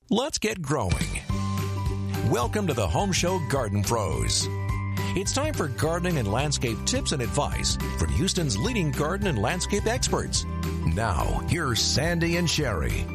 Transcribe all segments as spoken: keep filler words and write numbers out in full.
Let's get growing. Welcome to the Home Show Garden Pros. It's time for gardening and landscape tips and advice from Houston's leading garden and landscape experts. Now, here's Sandy and Sherry.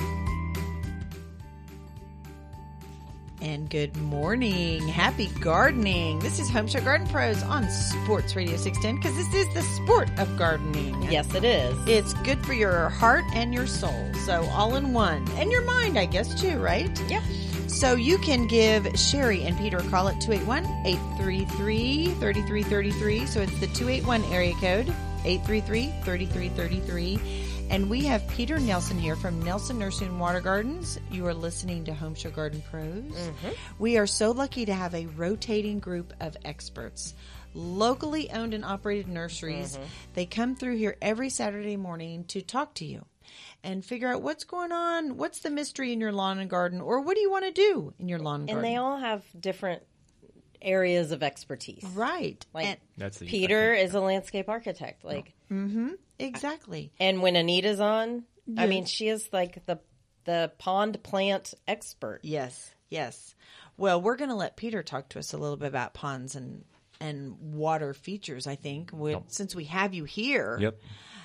And good morning. Happy gardening. This is Home Show Garden Pros on Sports Radio six ten because this is the sport of gardening. Yes, it is. It's good for your heart and your soul. So all in one. And your mind, I guess, too, right? Yep. So you can give Sherry and Peter a call at two eight one, eight three three, three three three three. So it's the two eight one area code, eight three three, three three three three. And we have Peter Nelson here from Nelson Nursery and Water Gardens. You are listening to Home Show Garden Pros. Mm-hmm. We are so lucky to have a rotating group of experts, locally owned and operated nurseries. Mm-hmm. They come through here every Saturday morning to talk to you and figure out what's going on, what's the mystery in your lawn and garden, or what do you want to do in your lawn and, and garden. And they all have different areas of expertise. Right. Like and that's the, Peter is a landscape architect. Like, mm-hmm. Exactly. And when Anita's on, yes. I mean, she is like the the pond plant expert. Yes, yes. Well, we're going to let Peter talk to us a little bit about ponds and and water features, I think, with, yep. since we have you here. Yep.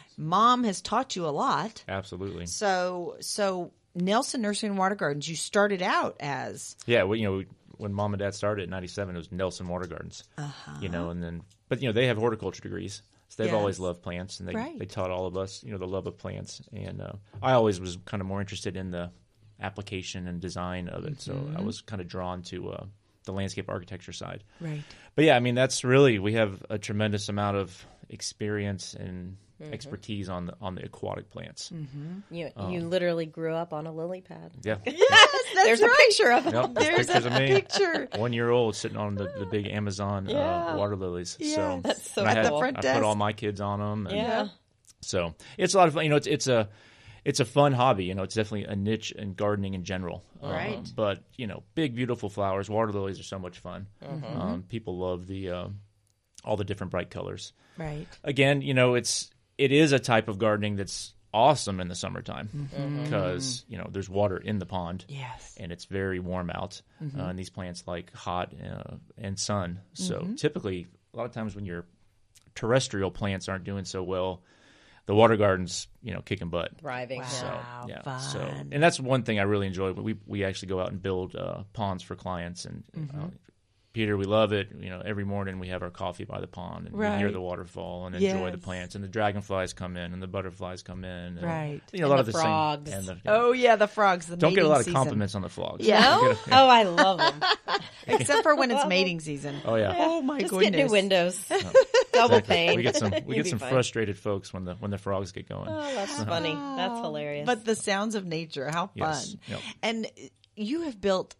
Mom has taught you a lot. Absolutely. So, so Nelson Nursery and Water Gardens, you started out as... Yeah, well, you know, when Mom and Dad started in ninety-seven, it was Nelson Water Gardens. Uh-huh. You know, and then, but, you know, they have horticulture degrees. So they've yes. always loved plants, and they right. they taught all of us, you know, the love of plants. And uh, I always was kind of more interested in the application and design of it. Mm-hmm. So I was kind of drawn to uh, the landscape architecture side. Right. But yeah, I mean, that's really, we have a tremendous amount of experience and mm-hmm. expertise on the on the aquatic plants. Mm-hmm. You um, you literally grew up on a lily pad. Yeah. Yes, that's There's right. a picture of it. Yep, there's pictures a of me. picture. One year old sitting on the, the big Amazon yeah. uh, water lilies. Yes. So that's so I had, cool. Front I desk. put all my kids on them. And yeah. So it's a lot of fun. You know, it's it's a it's a fun hobby. You know, it's definitely a niche in gardening in general. Right. Um, but you know, big beautiful flowers. Water lilies are so much fun. Mm-hmm. Um, people love the uh, all the different bright colors. Right. Again, you know, it's it is a type of gardening that's awesome in the summertime because mm-hmm. you know there's water in the pond. Yes. And it's very warm out, mm-hmm. uh, and these plants like hot uh, and sun. So mm-hmm. typically, a lot of times when your terrestrial plants aren't doing so well, the water garden's, you know, kicking butt. Thriving. Wow, so, yeah. fun. So, and that's one thing I really enjoy. We we actually go out and build uh, ponds for clients, and mm-hmm. uh, Peter, we love it. You know, every morning we have our coffee by the pond, and right. we hear the waterfall and yes. enjoy the plants. And the dragonflies come in, and the butterflies come in, and, right? You know, and a lot the of the frogs. Same, and the, you know, oh yeah, the frogs. The don't get a lot of season. compliments on the frogs. Yeah. No? Get a, oh, I love them. Except for when it's mating season. Oh yeah. Oh my Just goodness. get new windows. No, Double exactly. pane. We get some we You'd get some fine. frustrated folks when the when the frogs get going. Oh, that's funny. That's hilarious. But the sounds of nature, how fun! Yes. Yep. And you have built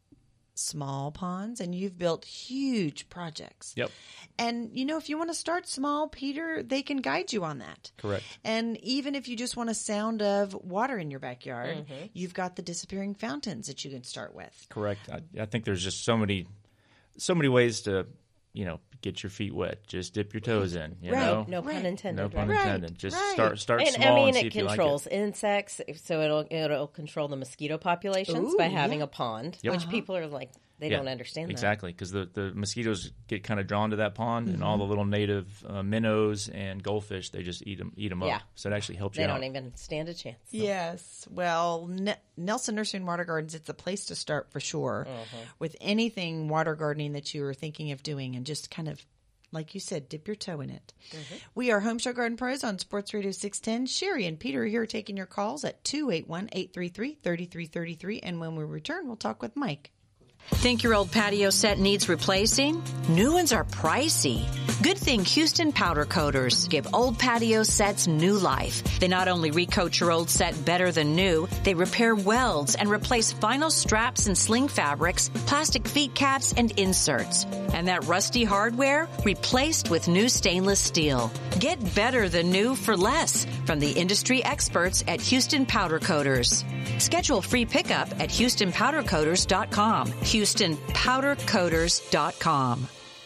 small ponds, and you've built huge projects. Yep. And, you know, if you want to start small, Peter, they can guide you on that. Correct. And even if you just want a sound of water in your backyard, mm-hmm. you've got the disappearing fountains that you can start with. Correct. I, I think there's just so many, so many ways to, you know, get your feet wet. Just dip your toes in. You Right. know, no pun Right. intended. no pun right? intended. Just Right. start start And, small I mean, and see it if you controls like it. insects, so it'll it'll control the mosquito populations Ooh, by having yeah. a pond, Yep. which Uh-huh. people are like, they Yeah, don't understand that. exactly because the, the mosquitoes get kind of drawn to that pond, Mm-hmm. and all the little native uh, minnows and goldfish, they just eat them eat them Yeah. up. So it actually helps They you don't out. even stand a chance. Yes. Well, N- Nelson Nursery and Water Gardens, it's a place to start for sure with anything water gardening that you are thinking of doing, and just kind of, like you said, dip your toe in it. Mm-hmm. We are Home Show Garden Pros on Sports Radio six ten. Sherry and Peter are here taking your calls at two eight one, eight three three, three three three three. And when we return, we'll talk with Mike. Think your old patio set needs replacing? New ones are pricey. Good thing Houston Powder Coaters give old patio sets new life. They not only recoat your old set better than new, they repair welds and replace vinyl straps and sling fabrics, plastic feet caps, and inserts. And that rusty hardware replaced with new stainless steel. Get better than new for less from the industry experts at Houston Powder Coaters. Schedule free pickup at houston powder coaters dot com. houston powder coaters dot com.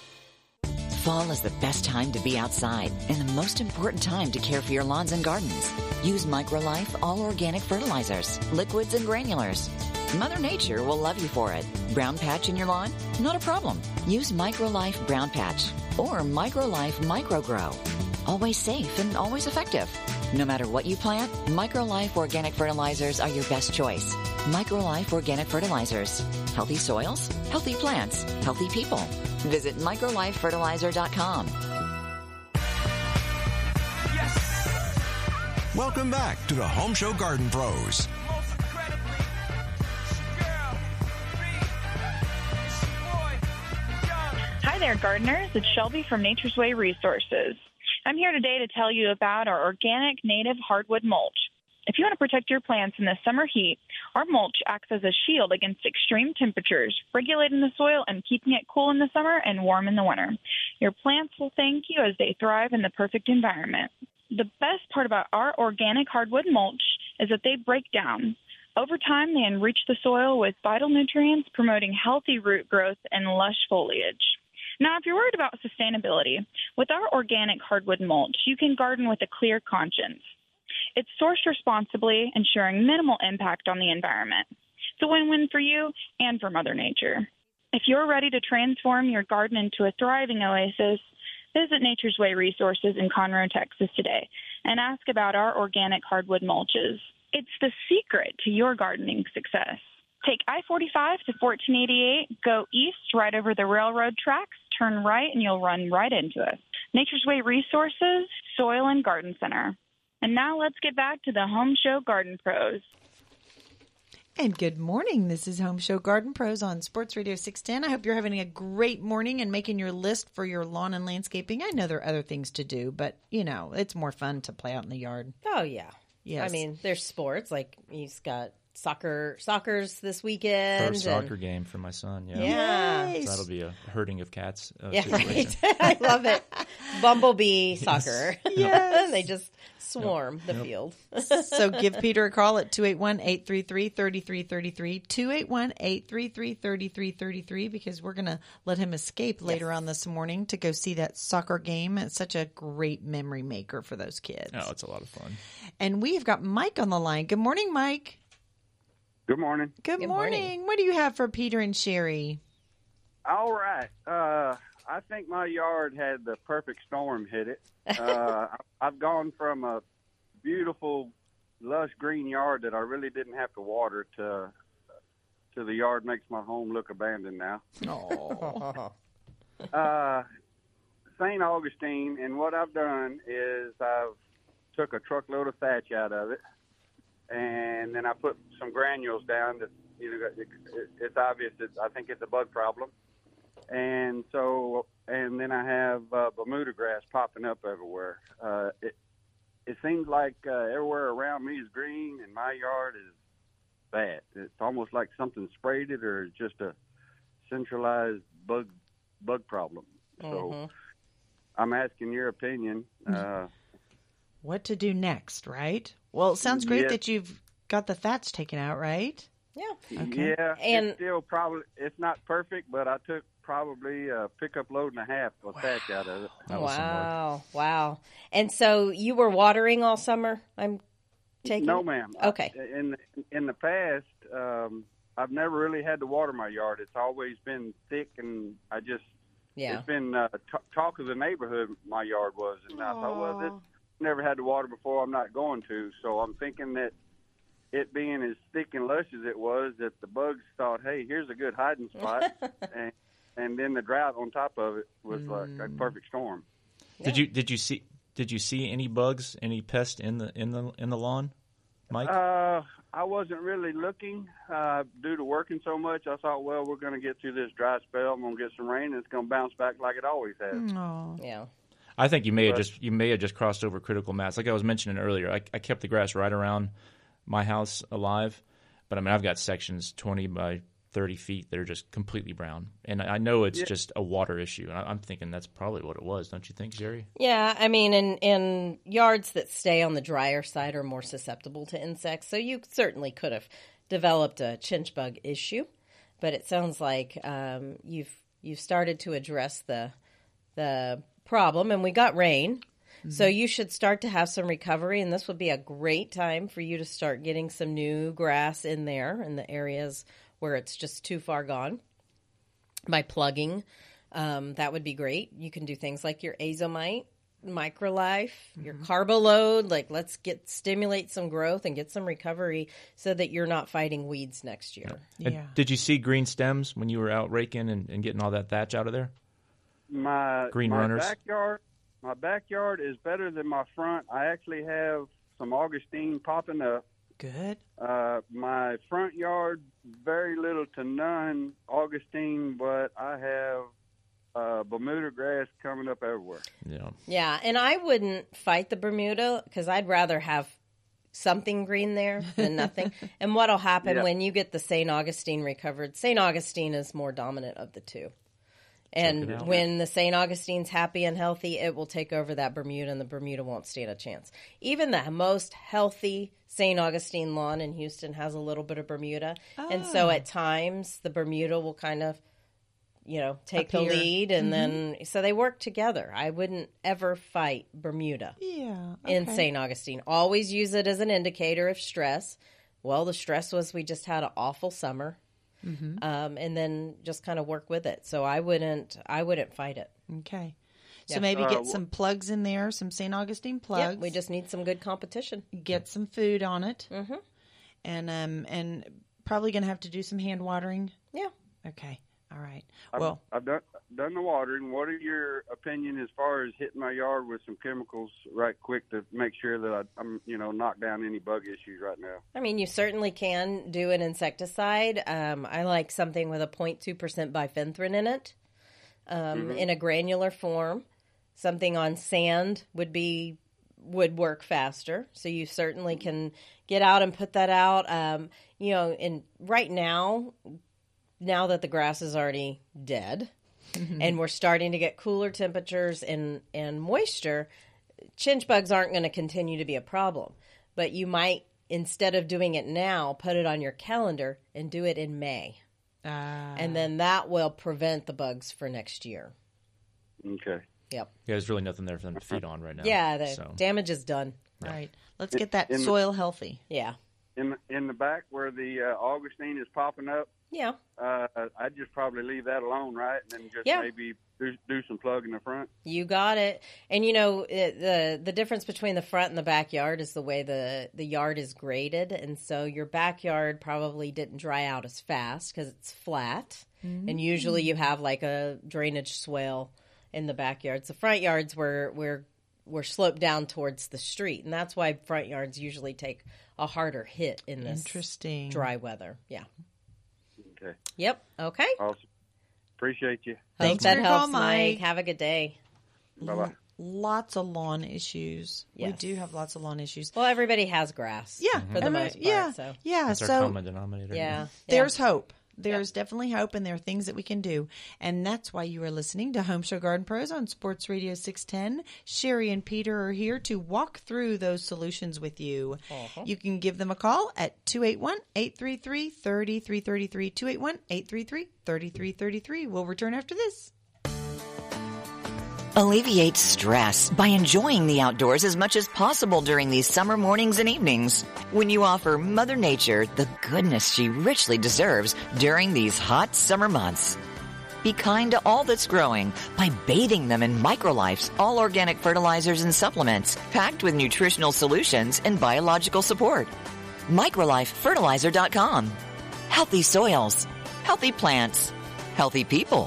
Fall is the best time to be outside and the most important time to care for your lawns and gardens. Use MicroLife all organic fertilizers, liquids and granulars. Mother Nature will love you for it. Brown patch in your lawn? Not a problem. Use MicroLife Brown Patch or MicroLife MicroGrow. Always safe and always effective. No matter what you plant, MicroLife Organic Fertilizers are your best choice. MicroLife Organic Fertilizers. Healthy soils, healthy plants, healthy people. Visit micro life fertilizer dot com. Welcome back to the Home Show Garden Pros. Hi there, gardeners. It's Shelby from Nature's Way Resources. I'm here today to tell you about our organic native hardwood mulch. If you want to protect your plants in the summer heat, our mulch acts as a shield against extreme temperatures, regulating the soil and keeping it cool in the summer and warm in the winter. Your plants will thank you as they thrive in the perfect environment. The best part about our organic hardwood mulch is that they break down. Over time, they enrich the soil with vital nutrients, promoting healthy root growth and lush foliage. Now, if you're worried about sustainability, with our organic hardwood mulch, you can garden with a clear conscience. It's sourced responsibly, ensuring minimal impact on the environment. It's a win-win for you and for Mother Nature. If you're ready to transform your garden into a thriving oasis, visit Nature's Way Resources in Conroe, Texas today and ask about our organic hardwood mulches. It's the secret to your gardening success. Take I forty-five to fourteen eighty-eight, go east right over the railroad tracks, turn right, and you'll run right into us. Nature's Way Resources, Soil and Garden Center. And now let's get back to the Home Show Garden Pros. And good morning. This is Home Show Garden Pros on Sports Radio six ten. I hope you're having a great morning and making your list for your lawn and landscaping. I know there are other things to do, but, you know, it's more fun to play out in the yard. Oh, yeah. Yes. I mean, there's sports. Like, he's got soccer. Soccer's this weekend. First soccer and, game for my son. Yeah. Yeah. Yes. So that'll be a herding of cats. Uh, Yeah, situation. right. I love it. Bumblebee soccer. Yes. They just swarm the field. So give Peter a call at two eight one, eight three three, three three three three, two eight one, eight three three, three three three three, because we're going to let him escape later Yes. on this morning to go see that soccer game. It's such a great memory maker for those kids. Oh, it's a lot of fun. And we've got Mike on the line. Good morning, Mike. Good morning. Good, Good morning. morning. What do you have for Peter and Sherry? All right. Uh, I think my yard had the perfect storm hit it. Uh, I've gone from a beautiful, lush green yard that I really didn't have to water to to the yard makes my home look abandoned now. Oh. Uh, Saint Augustine, and what I've done is I've took a truckload of thatch out of it, and then I put some granules down. That you know, it, it, it's obvious that I think it's a bug problem, and so and then I have uh, Bermuda grass popping up everywhere. Uh, it it seems like uh, everywhere around me is green, and my yard is bad. It's almost like something sprayed it, or just a centralized bug bug problem. So Mhm. I'm asking your opinion. Uh, What to do next, right? Well, it sounds great Yes. that you've got the thatch taken out, right? Yeah. Okay. Yeah, And- it's still probably it's not perfect, but I took probably a pickup load and a half of thatch out of it. That was some work. Wow. Wow. And so you were watering all summer, I'm taking No, it? ma'am. Okay. I, in in the past, um, I've never really had to water my yard. It's always been thick, and I just Yeah. it's been uh, t- talk of the neighborhood. My yard was, and I thought, well, this never had to water before. I'm not going to. So I'm thinking that it being as thick and lush as it was, that the bugs thought, hey, here's a good hiding spot, and and then the drought on top of it was like a perfect storm. Did you did you see did you see any bugs, any pests in the in the in the lawn, Mike? Uh, I wasn't really looking uh, due to working so much. I thought, well, we're going to get through this dry spell. I'm going to get some rain, and it's going to bounce back like it always has. Oh. Yeah. I think you may have But- just you may have just crossed over critical mass. Like I was mentioning earlier, I, I kept the grass right around my house alive, but I mean I've got sections twenty by thirty feet that are just completely brown, and I I know it's Yeah. just a water issue. And I, I'm thinking that's probably what it was. Don't you think, Jerry? Yeah, I mean, in, in yards that stay on the drier side are more susceptible to insects, so you certainly could have developed a chinch bug issue. But it sounds like um, you've you've started to address the the problem, and we got rain. So you should start to have some recovery, and this would be a great time for you to start getting some new grass in there in the areas where it's just too far gone. By plugging, um, that would be great. You can do things like your Azomite, Microlife, your Carboload. Like, let's get stimulate some growth and get some recovery so that you're not fighting weeds next year. And Yeah. did you see green stems when you were out raking and, and getting all that thatch out of there? My Green my runners. backyard, my backyard is better than my front. I actually have some Augustine popping up. Good. Uh, my front yard, very little to none Augustine, but I have uh, Bermuda grass coming up everywhere. Yeah. Yeah, and I wouldn't fight the Bermuda because I'd rather have something green there than nothing. And what'll happen Yeah. when you get the Saint Augustine recovered, Saint Augustine is more dominant of the two. And it out. when the Saint Augustine's happy and healthy, it will take over that Bermuda, and the Bermuda won't stand a chance. Even the most healthy Saint Augustine lawn in Houston has a little bit of Bermuda. And so at times, the Bermuda will kind of, you know, take Appear. the lead, and then so they work together. I wouldn't ever fight Bermuda Yeah. in okay. Saint Augustine. Always use it as an indicator of stress. Well, the stress was we just had an awful summer. Um, and then just kind of work with it. So I wouldn't, I wouldn't fight it. Okay. So Yeah. maybe Uh, get wh- some plugs in there, some Saint Augustine plugs. Yeah, we just need some good competition. get some food on it, mm-hmm. and um and probably gonna have to do some hand watering. Yeah. Okay. All right. I've, Well, I've done done the watering. What are your opinion as far as hitting my yard with some chemicals right quick to make sure that I, I'm you know knock down any bug issues right now? I mean, you certainly can do an insecticide. Um, I like something with a zero point two percent bifenthrin in it, um, in a granular form. Something on sand would be would work faster. So you certainly can get out and put that out. Um, you know, and right now, now that the grass is already dead, and we're starting to get cooler temperatures and and moisture, chinch bugs aren't going to continue to be a problem. But you might, instead of doing it now, put it on your calendar and do it in May. uh, And then that will prevent the bugs for next year. Okay. Yep. Yeah, there's really nothing there for them to feed on right now. Yeah, the So, damage is done. all right. Let's get that in the- soil healthy. Yeah. In the, in the back where the uh, Augustine is popping up, Yeah. uh, I'd just probably leave that alone, right? And then just Yeah. maybe do, do some plug in the front. You got it. And you know, it, the the difference between the front and the backyard is the way the, the yard is graded. And so your backyard probably didn't dry out as fast because it's flat. And usually you have like a drainage swale in the backyards. The front yards were, were, were sloped down towards the street. And that's why front yards usually take a harder hit in this Interesting. dry weather. Yeah. Okay. Yep. Okay. Awesome. Appreciate you. Thanks Hope that for your call, helps, Mike. Mike. Have a good day. Bye bye. Lots of lawn issues. We Yes. do have lots of lawn issues. Well, everybody has grass. Yeah, For the every- most part. yeah, So. yeah. that's our So common denominator. Yeah. there's hope. There's definitely hope, and there are things that we can do. And that's why you are listening to Home Show Garden Pros on Sports Radio six ten. Sherry and Peter are here to walk through those solutions with you. You can give them a call at two eight one, eight three three, three three three three, two eight one, eight three three, three three three three. We'll return after this. Alleviate stress by enjoying the outdoors as much as possible during these summer mornings and evenings. When you offer Mother Nature the goodness she richly deserves during these hot summer months. Be kind to all that's growing by bathing them in Microlife's all organic fertilizers and supplements packed with nutritional solutions and biological support. Microlife Fertilizer dot com. Healthy soils, healthy plants, healthy people.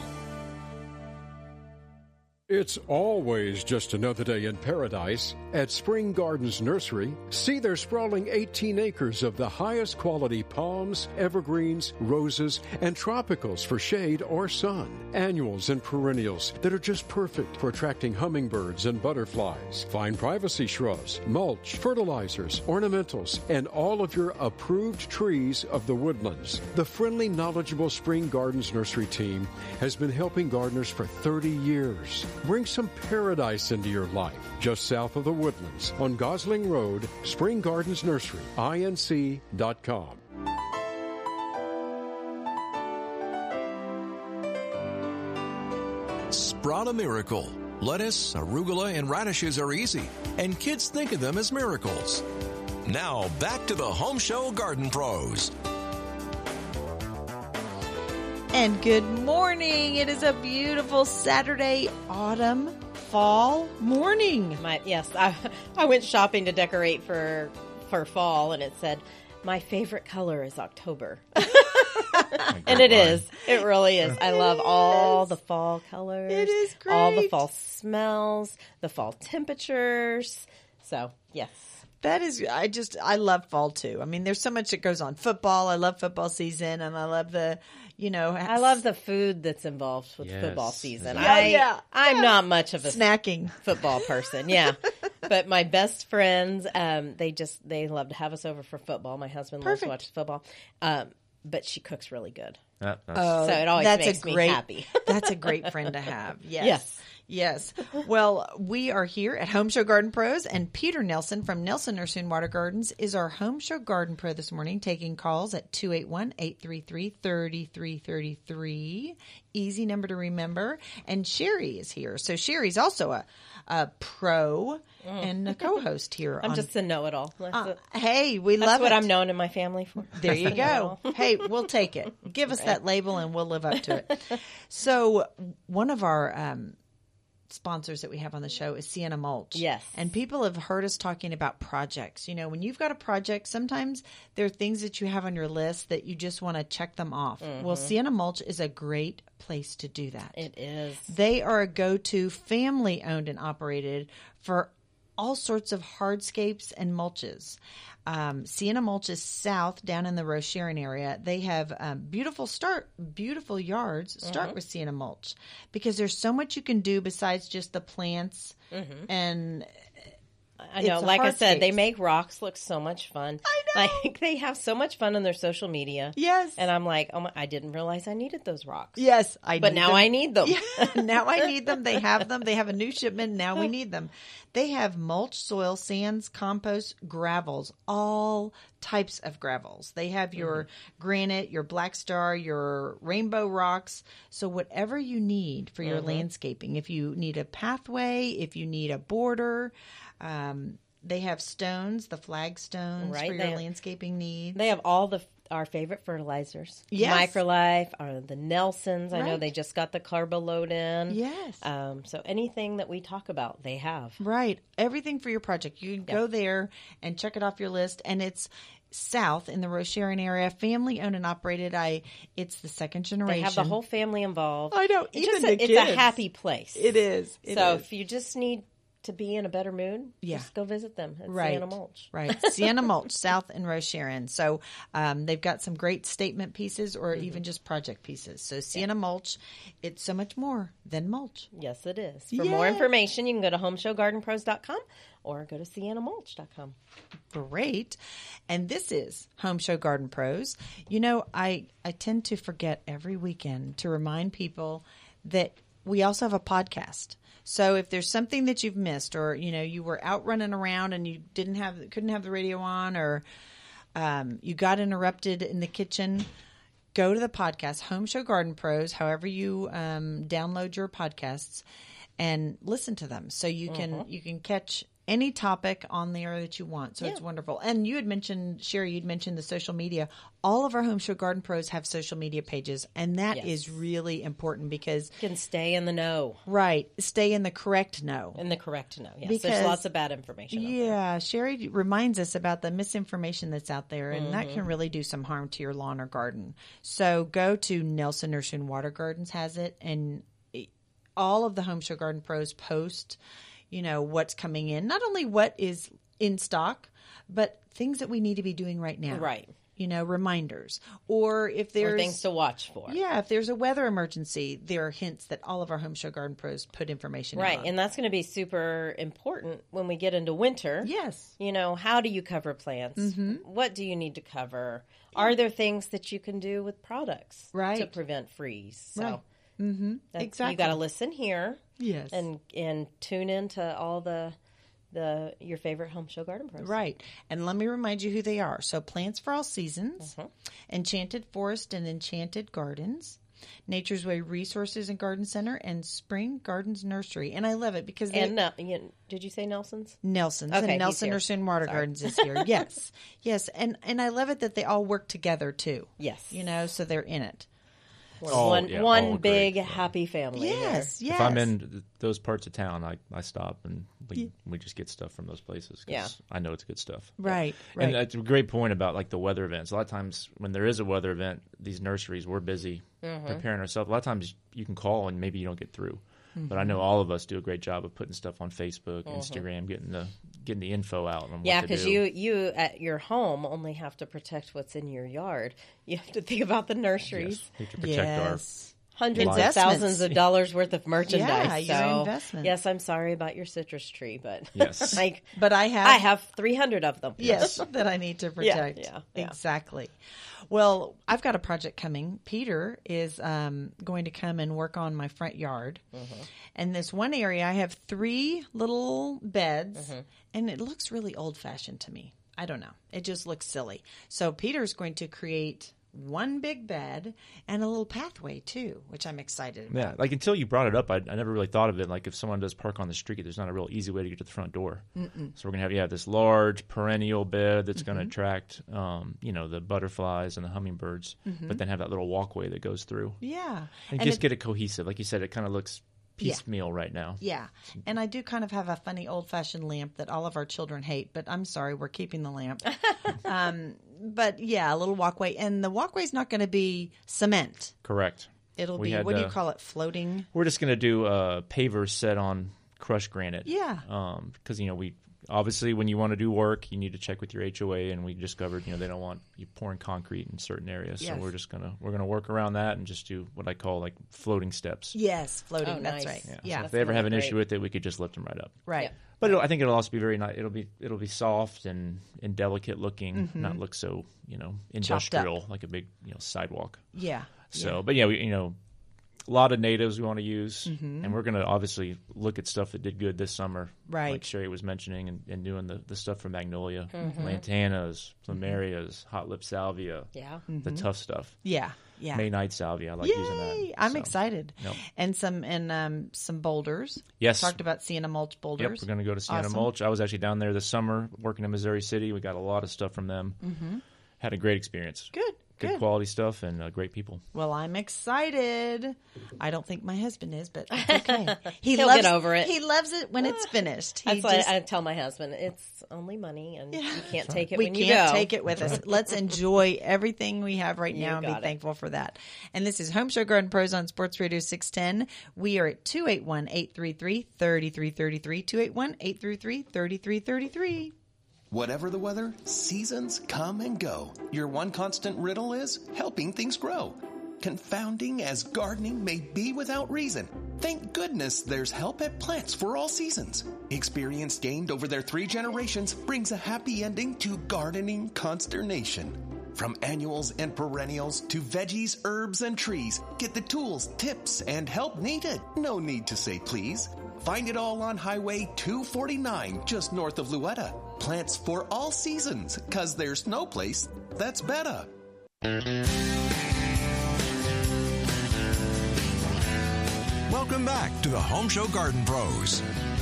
It's always just another day in paradise at Spring Gardens Nursery. See their sprawling eighteen acres of the highest quality palms, evergreens, roses, and tropicals for shade or sun. Annuals and perennials that are just perfect for attracting hummingbirds and butterflies. Fine privacy shrubs, mulch, fertilizers, ornamentals, and all of your approved trees of the woodlands. The friendly, knowledgeable Spring Gardens Nursery team has been helping gardeners for thirty years. Bring some paradise into your life. Just south of the Woodlands on Gosling Road, Spring Gardens Nursery, I N C dot com. Sprout a miracle Lettuce, arugula, and radishes are easy, and kids think of them as miracles. Now, back to the Home Show Garden Pros. And good morning. It is a beautiful Saturday, autumn, fall morning. My yes, I I went shopping to decorate for for fall, and it said my favorite color is October. And it is. It really is. I love all the fall colors. It is great. All the fall smells, the fall temperatures. So, yes. That is, I just, I love fall too. I mean, there's so much that goes on. Football, I love football season, and I love the, you know. I love the food that's involved with Yes. football season. Yeah, I, yeah, I'm yeah. not much of a Snacking. football person. Yeah. But my best friends, um, they just, they love to have us over for football. My husband loves Perfect. to watch football. Um, but she cooks really good. That- that's- Oh, So it always that's makes a me great, happy. That's a great friend to have. Yes. Yes. Yes. Well, we are here at Home Show Garden Pros, and Peter Nelson from Nelson Nursery and Water Gardens is our Home Show Garden Pro this morning, taking calls at two eight one, eight three three, three three three three. Easy number to remember. And Sherry is here. So Sherry's also a, a pro and a co-host here. I'm on, just a know-it-all. That's, uh, it. hey, we That's love what it. I'm known in my family for. There you Just a know-it-all. go. Hey, we'll take it. Give us that label and we'll live up to it. So one of our um, sponsors that we have on the show is Sienna Mulch. Yes. And people have heard us talking about projects. You know, when you've got a project, sometimes there are things that you have on your list that you just want to check them off. Well, Sienna Mulch is a great place to do that. It is. They are a go-to, family owned and operated for all sorts of hardscapes and mulches. Um, Sienna Mulch is south down in the Rocheron area. They have um, beautiful start, beautiful yards. Start with Sienna Mulch because there's so much you can do besides just the plants and I know, It's a like I said, they hardscapes. make rocks look so much fun. I know. Like they have so much fun on their social media. yes, And I'm like, oh my, I didn't realize I needed those rocks. yes, I. But need now them. I need them. Yeah, now I need them. They have them. They have a new shipment. Now we need them. They have mulch, soil, sands, compost, gravels, all types of gravels. They have your Mm-hmm. granite, your black star, your rainbow rocks. So whatever you need for your Mm-hmm. landscaping, if you need a pathway, if you need a border, um, they have stones, the flagstones Right, for they your have- landscaping needs. They have all the our favorite fertilizers. Yes. Microlife, or the Nelsons. I know Right. they just got the Carboload in. Yes. Um, so anything that we talk about, they have. Right. Everything for your project. You can go there and check it off your list. And it's south in the Rocheron area, family owned and operated. I it's the second generation. They have the whole family involved. I know, It's even just a, the it's kids. a happy place. It is. It so is. if you just need to be in a better mood, Yeah. just go visit them at Right. Sienna Mulch. Right. Sienna Mulch, South in Rocheron. So um, they've got some great statement pieces or even just project pieces. So Sienna Mulch, it's so much more than mulch. Yes, it is. For more Yay. information, you can go to home show garden pros dot com or go to sienna mulch dot com. Great. And this is Home Show Garden Pros. You know, I, I tend to forget every weekend to remind people that we also have a podcast. So if there's something that you've missed, or you know you were out running around and you didn't have couldn't have the radio on, or um, you got interrupted in the kitchen, go to the podcast Home Show Garden Pros. However you um, download your podcasts and listen to them, so you can you can catch any topic on there that you want. So it's wonderful. And you had mentioned, Sherry, you'd mentioned the social media. All of our Home Show Garden Pros have social media pages, and that Yes. is really important because, You can stay in the know, right, stay in the correct know. in the correct know. Yes, Because- there's lots of bad information. out there. Yeah, Sherry reminds us about the misinformation that's out there, and that Mm-hmm. can really do some harm to your lawn or garden. So go to Nelson Nursery and Water Gardens has it, and it- all of the Home Show Garden Pros post, you know, what's coming in, not only what is in stock, but things that we need to be doing right now. Right. You know, reminders. Or if there's Or things to watch for. yeah, if there's a weather emergency, there are hints that all of our Home Show Garden Pros put information Right, out. and that's going to be super important when we get into winter. Yes. You know, how do you cover plants? Mm-hmm. What do you need to cover? Are there things that you can do with products to Right. prevent freeze? So Right. Mm-hmm. that's, Exactly. you got to listen here Yes. and and tune into all the the your favorite Home Show Garden Pros. Right. And let me remind you who they are. So Plants for All Seasons, Enchanted Forest and Enchanted Gardens, Nature's Way Resources and Garden Center, and Spring Gardens Nursery. And I love it because they... And uh, you, did you say Nelson's? Nelson's. Okay, and Nelson he's here. Nursery and Water Sorry. Gardens is here. Yes. Yes. And, and I love it that they all work together, too. Yes. You know, so they're in it. All- one yeah, one all big great. happy family. Yes, yes. If I'm in th- those parts of town, I, I stop and we, we just get stuff from those places. 'cause Yeah. I know it's good stuff. Right, right. And that's a great point about like the weather events. A lot of times when there is a weather event, these nurseries, we're busy Mm-hmm. preparing ourselves. A lot of times you can call and maybe you don't get through. But I Mm-hmm. know all of us do a great job of putting stuff on Facebook, Instagram, getting the getting the info out on Yeah, what to because do. you you at your home only have to protect what's in your yard. You have to think about the nurseries. Yes, we have to protect our Yes. Hundreds of Investments. thousands of dollars worth of merchandise. Yeah, your so, investment. yes, I'm sorry about your citrus tree, but Yes. like But I have... I have three hundred of them. Yes, that I need to protect. yeah, yeah. Exactly. Well, I've got a project coming. Peter is um, going to come and work on my front yard. Mm-hmm. And this one area, I have three little beds, Mm-hmm. and it looks really old-fashioned to me. I don't know. It just looks silly. So Peter's going to create one big bed and a little pathway, too, which I'm excited about. Yeah, like until you brought it up, I, I never really thought of it. Like if someone does park on the street, there's not a real easy way to get to the front door. Mm-mm. So we're gonna have yeah this large perennial bed that's Mm-hmm. gonna attract um, you know the butterflies and the hummingbirds, Mm-hmm. but then have that little walkway that goes through Yeah. and, And just it- get it cohesive. Like you said, it kind of looks Yeah. piecemeal right now. Yeah. And I do kind of have a funny old fashioned lamp that all of our children hate, but I'm sorry, we're keeping the lamp. um, but yeah, a little walkway. And the walkway's not going to be cement. Correct. It'll We be, had, what do you uh, call it? Floating? We're just gonna do uh, pavers set on crushed granite. Yeah. Um, because you know we. Obviously, when you want to do work, you need to check with your H O A, and we discovered, you know, they don't want you pouring concrete in certain areas. Yes. So we're just gonna we're gonna work around that and just do what I call like floating steps. Yes, floating. Oh, That's nice. right. Yeah. Yeah. So if they ever have an Great. issue with it, we could just lift them right up. Right. Yeah. But it'll, I think it'll also be very nice. It'll be it'll be soft and, and delicate looking, Mm-hmm. not look so you know Chopped up. industrial like a big you know sidewalk. Yeah. So, but yeah, we, you know, a lot of natives we want to use, Mm-hmm. and we're going to obviously look at stuff that did good this summer, Right. Like Sherry was mentioning, and, and doing the, the stuff from Magnolia, Mm-hmm. Lantanas, Plumerias, Hot Lip Salvia, Yeah. the tough stuff. Yeah. Yeah. May Night Salvia, I like Yay! using that. I'm So, excited. Yep. And some and um, some boulders. Yes. Talked about Sienna mulch Yep, boulders. we're going to go to Sienna Awesome. Mulch. I was actually down there this summer working in Missouri City. We got a lot of stuff from them. Mm-hmm. Had a great experience. Good. Good, Good. quality stuff and uh, great people. Well, I'm excited. I don't think my husband is, but it's okay. He He'll loves get over it. He loves it when it's finished. He That's why just- I tell my husband, it's only money, and you can't take it we when can't you go. take it with us. Let's enjoy everything we have right You now and be got it. thankful for that. And this is Home Show Garden Pros on Sports Radio six ten. We are at two eight one, eight three three, three three three three, two eight one, eight three three, three three three three. Whatever the weather, seasons come and go. Your one constant riddle is helping things grow. Confounding as gardening may be without reason, thank goodness there's help at Plants for All Seasons. Experience gained over their three generations brings a happy ending to gardening consternation. From annuals and perennials to veggies, herbs, and trees, get the tools, tips, and help needed. No need to say please. Find it all on Highway two forty-nine, just north of Louetta. Plants for all seasons, cause there's no place that's better. Welcome back to the Home Show Garden Pros.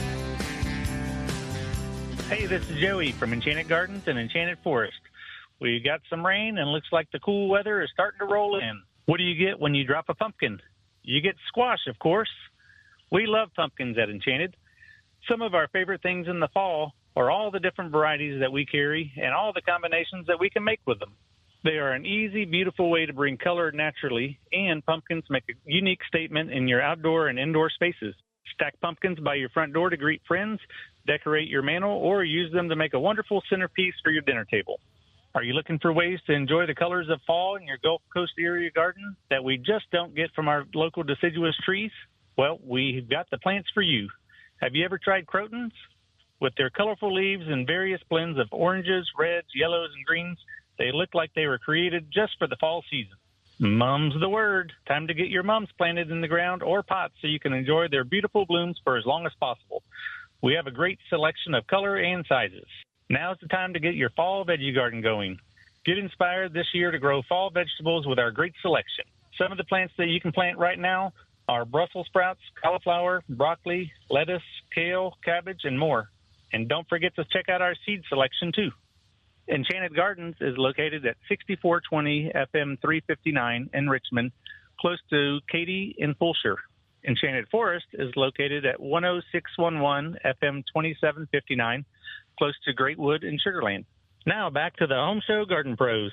Hey, this is Joey from Enchanted Gardens and Enchanted Forest. We got some rain and looks like the cool weather is starting to roll in. What do you get when you drop a pumpkin? You get squash, of course. We love pumpkins at Enchanted. Some of our favorite things in the fall are all the different varieties that we carry and all the combinations that we can make with them. They are an easy, beautiful way to bring color naturally, and pumpkins make a unique statement in your outdoor and indoor spaces. Stack pumpkins by your front door to greet friends, decorate your mantel, or use them to make a wonderful centerpiece for your dinner table. Are you looking for ways to enjoy the colors of fall in your Gulf Coast area garden that we just don't get from our local deciduous trees? Well, we've got the plants for you. Have you ever tried crotons? With their colorful leaves and various blends of oranges, reds, yellows, and greens, they look like they were created just for the fall season. Mum's the word. Time to get your mums planted in the ground or pots so you can enjoy their beautiful blooms for as long as possible. We have a great selection of color and sizes. Now's the time to get your fall veggie garden going. Get inspired this year to grow fall vegetables with our great selection. Some of the plants that you can plant right now are Brussels sprouts, cauliflower, broccoli, lettuce, kale, cabbage, and more. And don't forget to check out our seed selection, too. Enchanted Gardens is located at sixty-four twenty F M three fifty-nine in Richmond, close to Katy in Fulshire. Enchanted Forest is located at one oh six one one F M twenty-seven fifty-nine, close to Greatwood in Sugar Land. Now back to the Home Show Garden Pros.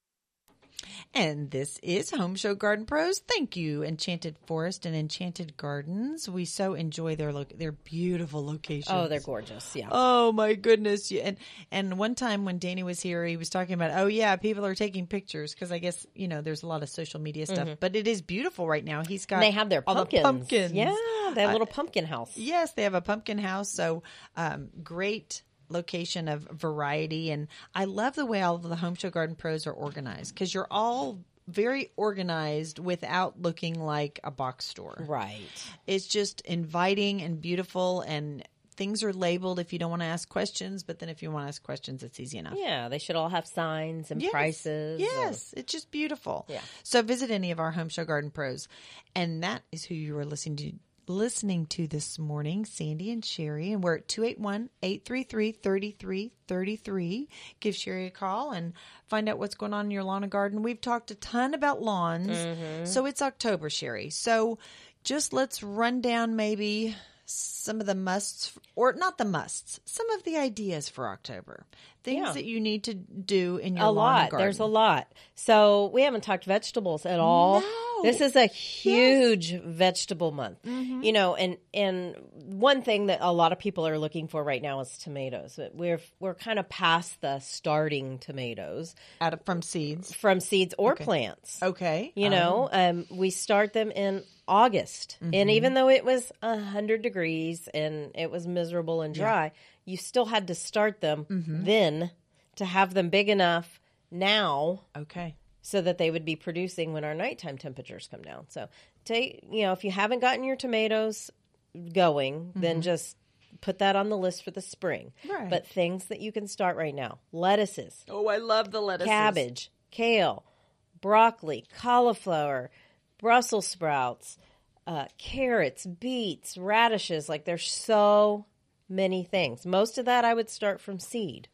And this is Home Show Garden Pros. Thank you, Enchanted Forest and Enchanted Gardens. We so enjoy their lo- their beautiful locations. Oh, they're gorgeous. Yeah. Oh my goodness. Yeah. And and one time when Danny was here, he was talking about, oh yeah, people are taking pictures because I guess, you know, there's a lot of social media stuff, Mhm. but it is beautiful right now. He's got And they have their all pumpkins. the pumpkins. Yeah, they have a little Uh, pumpkin house. Yes, they have a pumpkin house. So um, great location of variety. And I love the way all of the Home Show Garden Pros are organized because you're all very organized without looking like a box store. Right. It's just inviting and beautiful, and things are labeled if you don't want to ask questions, but then if you want to ask questions, it's easy enough. Yeah, they should all have signs and Yes. prices. Yes, it's just beautiful. Yeah. So visit any of our Home Show Garden Pros. And that is who you are listening to listening to this morning, Sandy and Sherry. And we're at two eight one, eight three three, three three three three. Give Sherry a call and find out what's going on in your lawn and garden. We've talked a ton about lawns. Mhm. So it's October, Sherry. So just let's run down maybe some of the musts, or not the musts, some of the ideas for October. Things Yeah. that you need to do in your A lawn and lot. garden. There's a lot. So we haven't talked vegetables at all. No. This is a huge vegetable month. Mhm. You know, and and one thing that a lot of people are looking for right now is tomatoes. We're we're kind of past the starting tomatoes out of from seeds, from seeds or Okay. plants. Okay. You know, um, we start them in August, and Mhm. even though it was a hundred degrees and it was miserable and Yeah. dry, you still had to start them Mhm. then to have them big enough now. Okay. So that they would be producing when our nighttime temperatures come down. So, take you know, if you haven't gotten your tomatoes going, then Mhm. just put that on the list for the spring. Right. But things that you can start right now: lettuces, Oh, I love the lettuces. cabbage, kale, broccoli, cauliflower, Brussels sprouts, uh, carrots, beets, radishes. Like there's so many things. Most of that I would start from seed.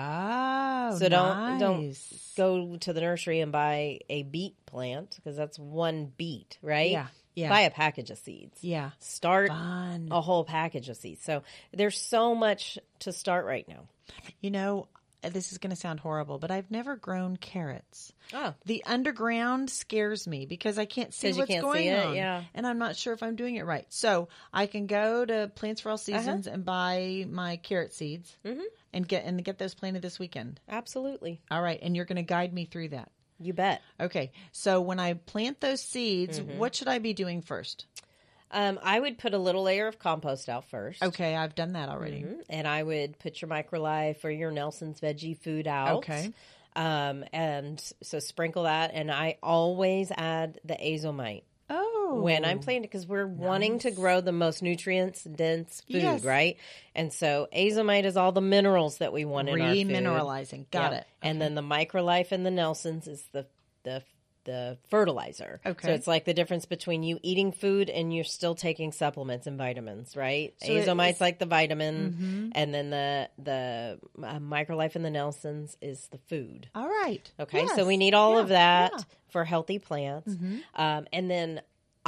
Oh, So don't don't nice. go to the nursery and buy a beet plant because that's one beet, right? Yeah, yeah. Buy a package of seeds. Yeah. Start Fun. a whole package of seeds. So there's so much to start right now. You know, this is going to sound horrible, but I've never grown carrots. Oh. The underground scares me because I can't see 'Cause you what's can't going see it, on. yeah. And I'm not sure if I'm doing it right. So I can go to Plants for All Seasons and buy my carrot seeds Mhm. and get and get those planted this weekend. Absolutely. All right. And you're going to guide me through that. You bet. Okay. So when I plant those seeds, Mhm. what should I be doing first? Um, I would put a little layer of compost out first. Okay. I've done that already. Mhm. And I would put your Microlife or your Nelson's veggie food out. Okay. Um, and so sprinkle that. And I always add the azomite. Oh. When I'm planting, because we're wanting to grow the most nutrients dense food, Yes. right? And so azomite is all the minerals that we want in our food. Remineralizing. Got Yeah. it. And then the Microlife and the Nelson's is the the the fertilizer. Okay. So it's like the difference between you eating food and you're still taking supplements and vitamins, right? So it- Azomite's it's- like the vitamin, Mhm. and then the the uh, Microlife and the Nelson's is the food. All right. Okay, Yes. so we need all Yeah, of that yeah. for healthy plants. Mhm. Um, and then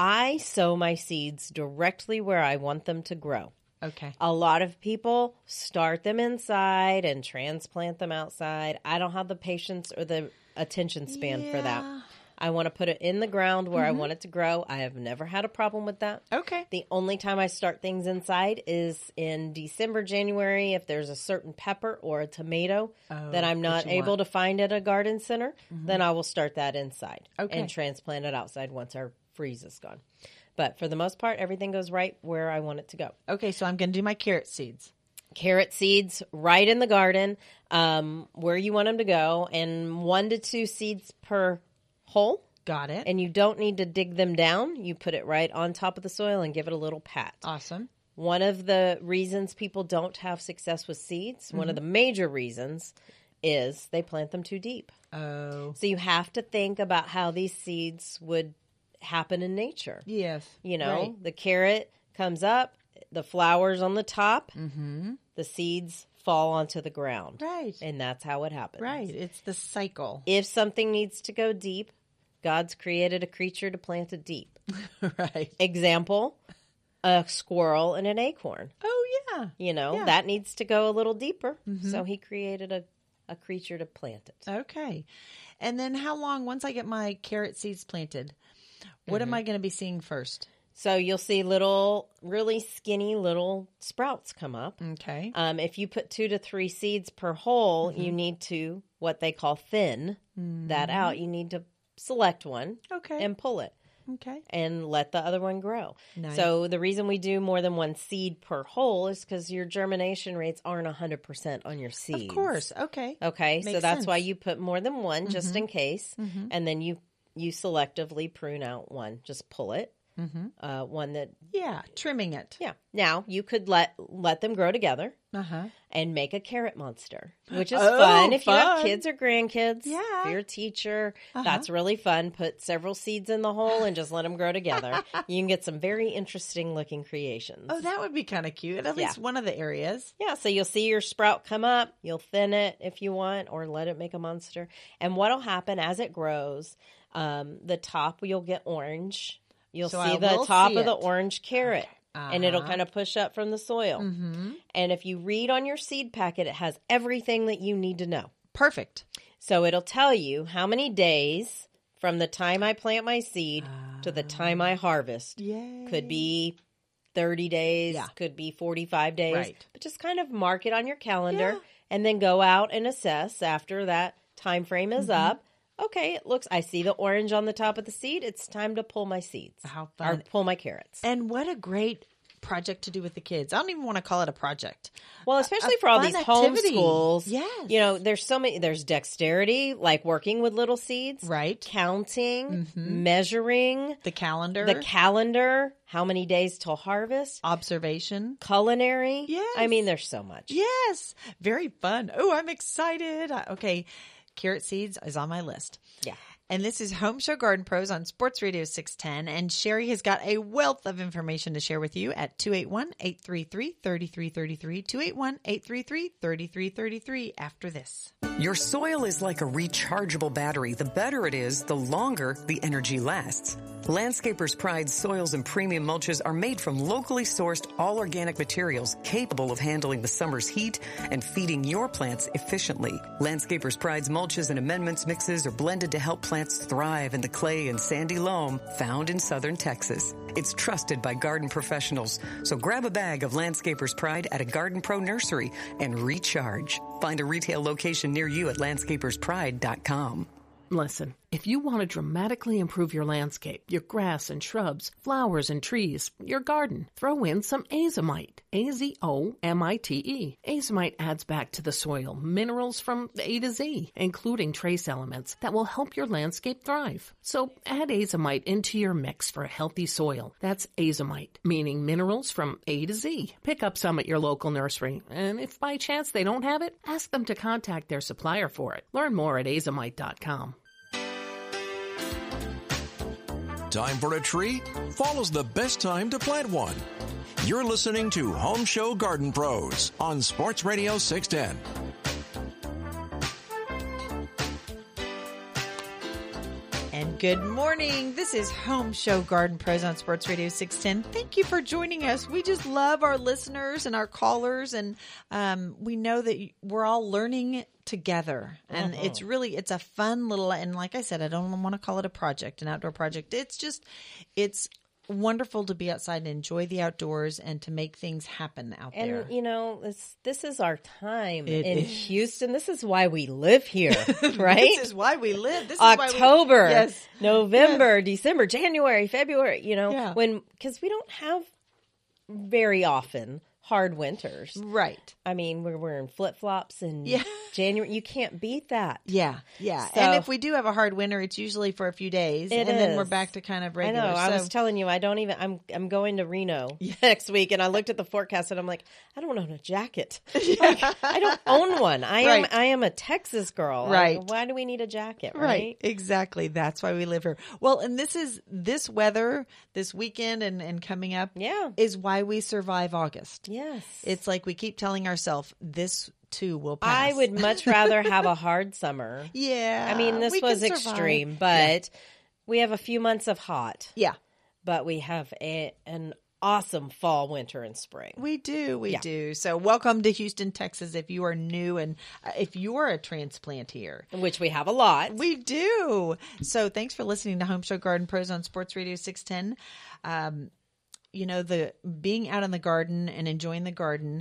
I sow my seeds directly where I want them to grow. Okay. A lot of people start them inside and transplant them outside. I don't have the patience or the attention span for Yeah. that. I want to put it in the ground where I Mhm. want it to grow. I have never had a problem with that. Okay. The only time I start things inside is in December, January, if there's a certain pepper or a tomato Oh, that I'm that not you able want. to find at a garden center, Mhm. then I will start that inside Okay. and transplant it outside once our freeze is gone. But for the most part, everything goes right where I want it to go. Okay, so I'm going to do my carrot seeds. Carrot seeds right in the garden, um, where you want them to go, and one to two seeds per hole. Got it. And you don't need to dig them down. You put it right on top of the soil and give it a little pat. Awesome. One of the reasons people don't have success with seeds, one of the major reasons, is they plant them too deep. Oh. So you have to think about how these seeds would happen in nature. Yes. You know, right. the carrot comes up, the flowers on the top, mm-hmm. the seeds fall onto the ground. Right. And that's how it happens. Right. It's the cycle. If something needs to go deep, God's created a creature to plant it deep. Right. Example, a squirrel and an acorn. Oh, yeah. You know, yeah. that needs to go a little deeper. Mm-hmm. So he created a, a creature to plant it. Okay. And then how long, once I get my carrot seeds planted, what mm-hmm. am I going to be seeing first? So you'll see little, really skinny little sprouts come up. Okay. Um, if you put two to three seeds per hole, mm-hmm. you need to, what they call thin mm-hmm. that out. You need to select one okay. and pull it. Okay. And let the other one grow. Nice. So the reason we do more than one seed per hole is because your germination rates aren't one hundred percent on your seeds. Of course. Okay. Okay. Makes so that's sense. why you put more than one mm-hmm. just in case. Mm-hmm. And then you, you selectively prune out one. Just pull it. Mm-hmm. Uh, one that yeah, trimming it. Yeah. Now you could let let them grow together uh-huh. and make a carrot monster, which is oh, fun if fun. you have kids or grandkids. Yeah. If you're a teacher, uh-huh. that's really fun. Put several seeds in the hole and just let them grow together. You can get some very interesting looking creations. Oh, that would be kind of cute. At least yeah. one of the areas. Yeah. So you'll see your sprout come up. You'll thin it if you want, or let it make a monster. And what'll happen as it grows? Um, the top you'll get orange. You'll so see I the top see of the it. orange carrot, okay. uh-huh. and it'll kind of push up from the soil. Mm-hmm. And if you read on your seed packet, it has everything that you need to know. Perfect. So it'll tell you how many days from the time I plant my seed uh, to the time I harvest. Yay. Could be thirty days, yeah. could be forty-five days. Right. But just kind of mark it on your calendar yeah. and then go out and assess after that time frame is mm-hmm. up. Okay, it looks, I see the orange on the top of the seed. It's time to pull my seeds. How fun. Or pull my carrots. And what a great project to do with the kids. I don't even want to call it a project. Well, especially a for all these activity. homeschools. Yes. You know, there's so many, there's dexterity, like working with little seeds. Right. Counting, mm-hmm. measuring. The calendar. The calendar. How many days till harvest. Observation. Culinary. Yes. I mean, there's so much. Yes. Very fun. Oh, I'm excited. Okay. Carrot seeds is on my list. Yeah. And this is Home Show Garden Pros on Sports Radio six ten. And Sherry has got a wealth of information to share with you at two eight one, eight three three, three three three three, two eight one, eight three three, three three three three after this. Your soil is like a rechargeable battery. The better it is, the longer the energy lasts. Landscapers' Pride soils and premium mulches are made from locally sourced all-organic materials capable of handling the summer's heat and feeding your plants efficiently. Landscapers' Pride's mulches and amendments mixes are blended to help plants thrive in the clay and sandy loam found in southern Texas. It's trusted by garden professionals, so grab a bag of Landscapers' Pride at a Garden Pro nursery and recharge. Find a retail location near you at landscapers pride dot com. Listen, if you want to dramatically improve your landscape, your grass and shrubs, flowers and trees, your garden, throw in some Azomite. A Z O M I T E. Azomite adds back to the soil minerals from A to Z, including trace elements that will help your landscape thrive. So add Azomite into your mix for a healthy soil. That's Azomite, meaning minerals from A to Z. Pick up some at your local nursery, and if by chance they don't have it, ask them to contact their supplier for it. Learn more at azomite dot com. Time for a tree? Fall is the best time to plant one. You're listening to Home Show Garden Pros on Sports Radio six ten. And good morning. This is Home Show Garden Pros on Sports Radio six ten. Thank you for joining us. We just love our listeners and our callers, and um, we know that we're all learning together. And Uh-huh. it's really, it's a fun little, and like I said, I don't want to call it a project, an outdoor project. It's just, it's wonderful to be outside and enjoy the outdoors and to make things happen out and, there. And, you know, this, this is our time It in is. Houston. This is why we live here, right? This is why we live. This is October, why we, yes. November, yes. December, January, February, you know, yeah. when, because we don't have very often hard winters. Right. I mean, we're wearing flip-flops in Yeah. January. You can't beat that. Yeah, yeah. So- and if we do have a hard winter, it's usually for a few days, It and then we're is. back to kind of I regular. know. I So- was telling you, I don't even. I'm I'm going to Reno next week, and I looked at the forecast, and I'm like, I don't own a jacket. Like, I don't own one. I am Right. I am a Texas girl. Right. Like, why do we need a jacket? Right. Right. Exactly. That's why we live here. Well, and this is this weather this weekend and, and coming up Yeah. is why we survive August. Yes. It's like we keep telling ourselves this too will pass. I would much rather have a hard summer. Yeah. I mean, this we was can survive. extreme, but we have a few months of hot. Yeah. But we have a, an awesome fall, winter, and spring. We do, we Yeah. do. So welcome to Houston, Texas. If you are new and uh, if you are a transplant here, Which we have a lot. we do. So thanks for listening to Home Show Garden Pros on Sports Radio six ten. Um, you know, the being out in the garden and enjoying the garden,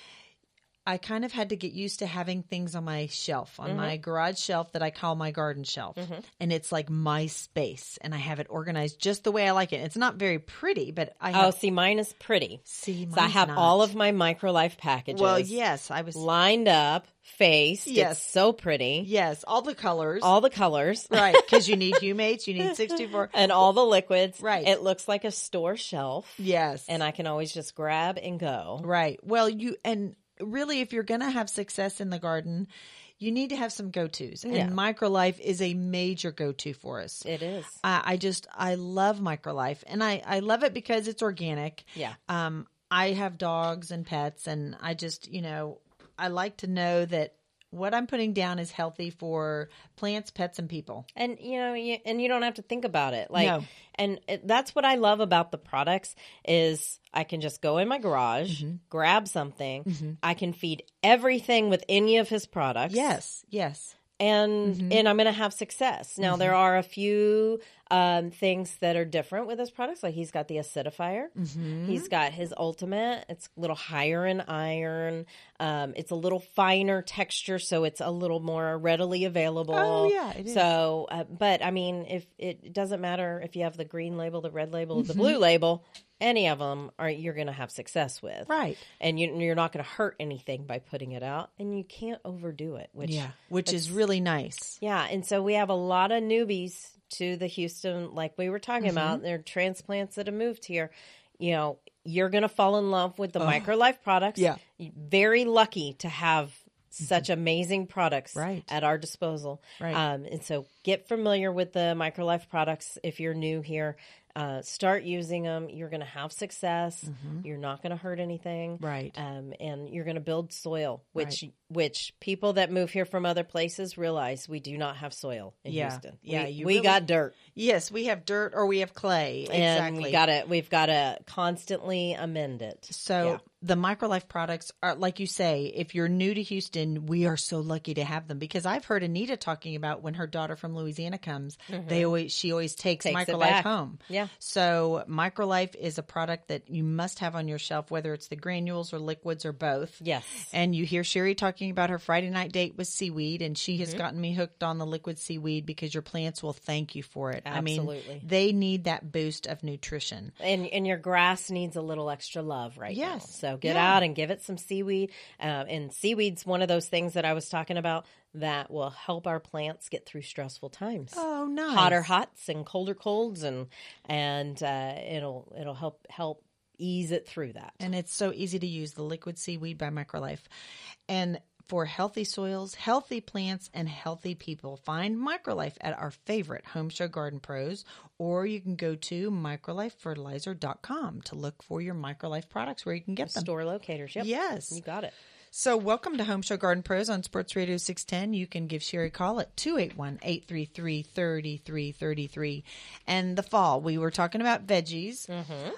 I kind of had to get used to having things on my shelf, on Mhm. my garage shelf that I call my garden shelf. Mhm. And it's like my space, and I have it organized just the way I like it. It's not very pretty, but I Oh, have. see, mine is pretty. See, So I mine's have not. all of my MicroLife packages. Well, yes, I was. lined up, faced. Yes. It's so pretty. Yes, all the colors. All the colors. Right, because you need humates, you need sixty-four. And all the liquids. Right. It looks like a store shelf. Yes. And I can always just grab and go. Right. Well, you, and really, if you're going to have success in the garden, you need to have some go-tos. And Yeah. MicroLife is a major go-to for us. It is. I, I just, I love MicroLife. And I, I love it because it's organic. Yeah. Um, I have dogs and pets, and I just, you know, I like to know that what I'm putting down is healthy for plants, pets, and people. And you know, you, and you don't have to think about it. Like, No. and it, that's what I love about the products is I can just go in my garage, Mm-hmm. grab something. I can feed everything with any of his products. Yes, yes. And and I'm going to have success. Now there are a few um, things that are different with his products. Like he's got the acidifier. Mm-hmm. He's got his ultimate. It's a little higher in iron. Um, it's a little finer texture, so it's a little more readily available. Oh, yeah, it is. So, uh, but I mean, if it doesn't matter if you have the green label, the red label, the Mm-hmm. blue label. Any of them are you're going to have success with, Right. And you, you're not going to hurt anything by putting it out, and you can't overdo it. Which Yeah, which is that's- really nice. yeah, and so we have a lot of newbies to the Houston, like we were talking Mm-hmm. about. They're transplants that have moved here. You know, you're going to fall in love with the MicroLife products. Yeah. You're very lucky to have such amazing products Right. at our disposal. Right. Um, and so get familiar with the MicroLife products if you're new here. Uh, start using them. You're going to have success. You're not going to hurt anything. Mm-hmm. Right. Um, and you're going to build soil, which Right. which people that move here from other places realize we do not have soil in Yeah. Houston. Yeah, we, you we really- got dirt, Yes, we have dirt or we have clay. and Exactly. we got to we've got to constantly amend it. So Yeah. the MicroLife products are, like you say, if you're new to Houston, we are so lucky to have them because I've heard Anita talking about when her daughter from Louisiana comes, they always she always takes, Takes it MicroLife back. home. Yeah. So MicroLife is a product that you must have on your shelf, whether it's the granules or liquids or both. Yes. And you hear Sherry talking about her Friday night date with seaweed, and she has gotten me hooked on the liquid seaweed because your plants will thank you for it. I Absolutely. mean, they need that boost of nutrition. And and your grass needs a little extra love right Yes. now. So get Yeah. out and give it some seaweed. Uh, and seaweed's one of those things that I was talking about that will help our plants get through stressful times. Oh, nice. Hotter hots and colder colds, and and uh, it'll it'll help help ease it through that. And it's so easy to use, the liquid seaweed by MicroLife. And for healthy soils, healthy plants, and healthy people, find MicroLife at our favorite Home Show Garden Pros, or you can go to microlife fertilizer dot com to look for your MicroLife products where you can get them. Store locators. Yep. Yes. You got it. So welcome to Home Show Garden Pros on Sports Radio six ten. You can give Sherry a call at two eight one, eight three three, three three three three. And the fall, we were talking about veggies.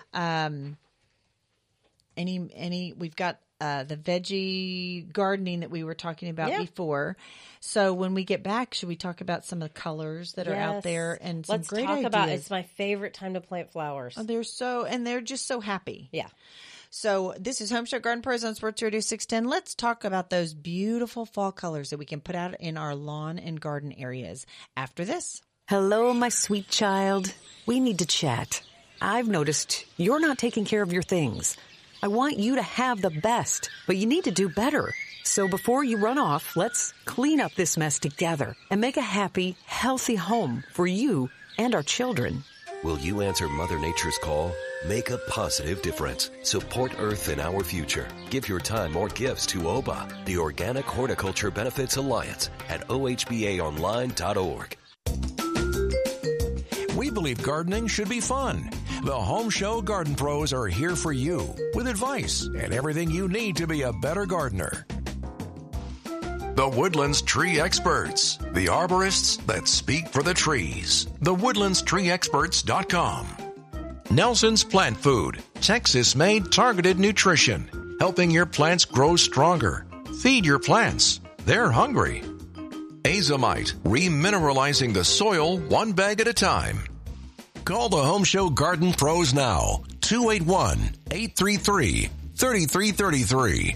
Um, any, any, we've got uh, the veggie gardening that we were talking about Yeah. before. So when we get back, should we talk about some of the colors that are out Yes. there and some Let's great talk ideas? about. It's my favorite time to plant flowers. Oh, they're so, and they're just so happy. Yeah. So this is Home Show Garden Pros on Sports Radio six ten. Let's talk about those beautiful fall colors that we can put out in our lawn and garden areas after this. Hello, my sweet child. We need to chat. I've noticed you're not taking care of your things. I want you to have the best, but you need to do better. So before you run off, let's clean up this mess together and make a happy, healthy home for you and our children. Will you answer Mother Nature's call? Make a positive difference. Support Earth and our future. Give your time or gifts to O B A, the Organic Horticulture Benefits Alliance, at O H B A online dot org. We believe gardening should be fun. The Home Show Garden Pros are here for you with advice and everything you need to be a better gardener. The Woodlands Tree Experts, the arborists that speak for the trees. the woodlands tree experts dot com. Nelson's Plant Food, Texas-made targeted nutrition, helping your plants grow stronger. Feed your plants. They're hungry. Azomite, remineralizing the soil one bag at a time. Call the Home Show Garden Pros now, two eight one, eight three three, three three three three.